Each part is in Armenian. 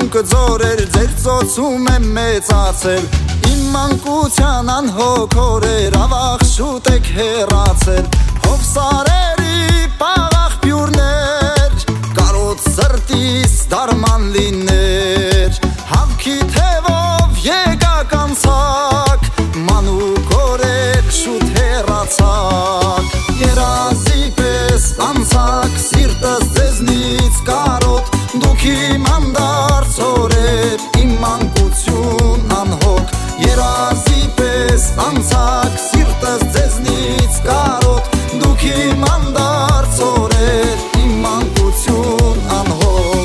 կձորեր ձեր ծոցում եմ մեծացել Իմ մանկության անհոգ օրեր ավաղ շուտ եք հեռացել Հովսարերի պաղ աղբյուրներ Կարոտ սրտիս դարման լիներ Հավքի թևով եկակ անցակ Մանուկ օրեր շուտ հեռացակ Երազի պես անցակ սիրտս ձեզնից կարոտ Դուք իմ անդարձ օրեր իմ մանկություն անհոգ Երազի պես անցակ սիրտս ձեզնից կարոտ Դուք իմ անդարձ օրեր իմ մանկություն անհոգ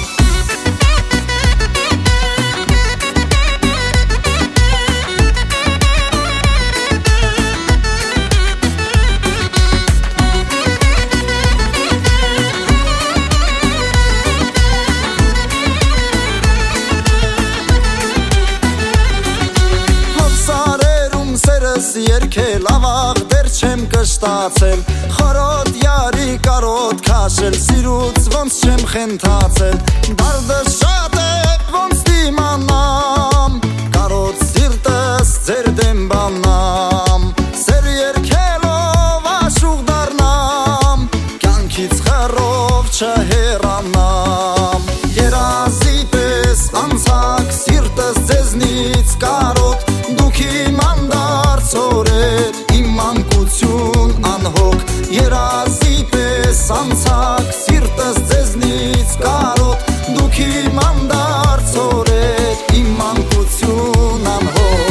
Երկել ավաղ դեր չեմ կշտացել Խորոտ յարի կարոտ քաշել Սիրուց ոնց չեմ խենթացել Դարդը շատ է ոնց դիմանամ Կարոտ սիրտս ձեր դեմ բանամ Սեր երկելով աշուղ դարնամ Կյանքից խռով չհեռանամ Երազի պես անցակ սիրտս ձեզնից կարոտ Դուք իմ անդարձ օրեր իմ մանկություն անհոգ Երազի պես անցակ սիրտս ձեզնից կարոտ Դուք իմ անդարձ օրեր իմ մանկություն անհոգ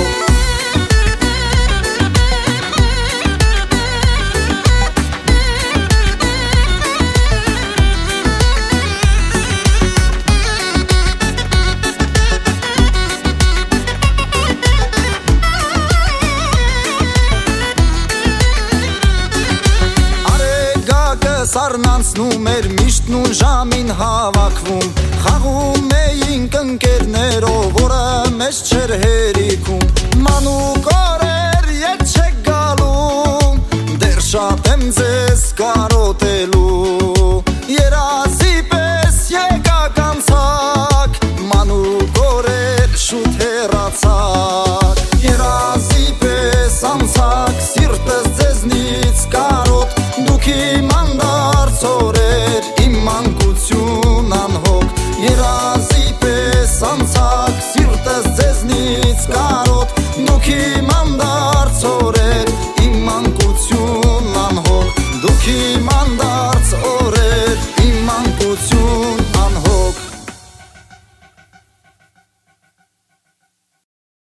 Սառնանցնում էր միշտ նույն ժամին հավաքվում Խաղում էինք ընկերներով, որը մեզ չէր հերիքում Մանուկ օրեր ետ չեք գալու, դեռ շատ եմ ձեզ կարոտելու Երազի պես եկակ անցակ, մանուկ օրեր շուտ հեռացակ Երազի պես անցակ, սիրտս ձեզնից